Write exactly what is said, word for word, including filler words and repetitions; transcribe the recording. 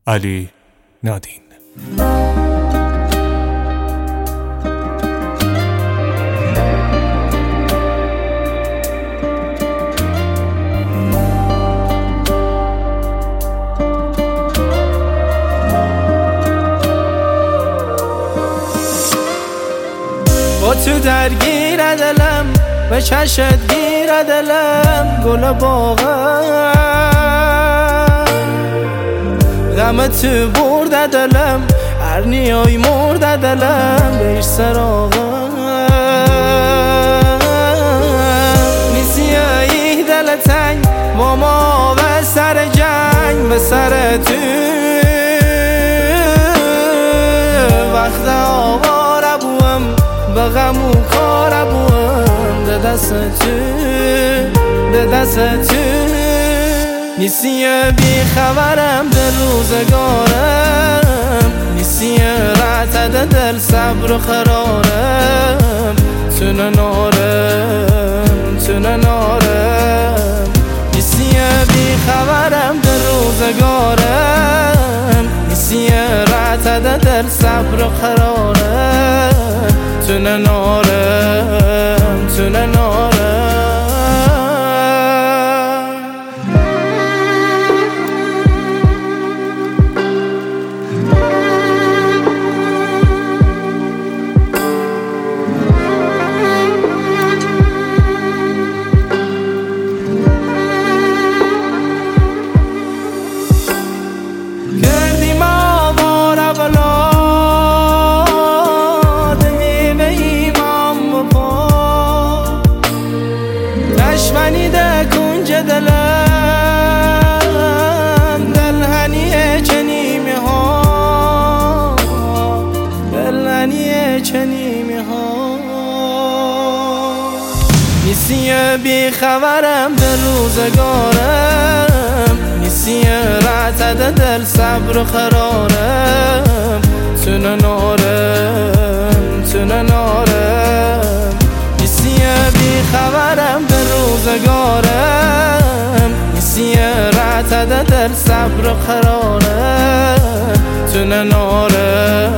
علی نادین. با تو درگیر دلم، به چشت گیر دلم، گل باغم غم تو برد دلم، هر نیای مرد دلم، بیش سراغم نیسیایی دل تنگ با ما و سر جنگ به سر تو وقت آوار بوم به غم و کار بوم ده دست تو ده دست تو نیسی بی خبرم دل روزگارم، نیسی رعت دل صبر و قرارم، تونه نارم تونه نارم نیسی بی خبرم دل روزگارم، نیسی رعت دل صبر و قرارم، تونه نارم تونه نارم شنیده کنج دلم دل هنیه چنیمه ها دل هنیه چنیمه ها نیسی بی خبرم به روزگارم، نیسی رعت دل صبر و قرارم، تونه نارم تونه نارم نیسی بی خبرم به روزگارم، نیسی رعت دل صبر و قرارم، تونه نارم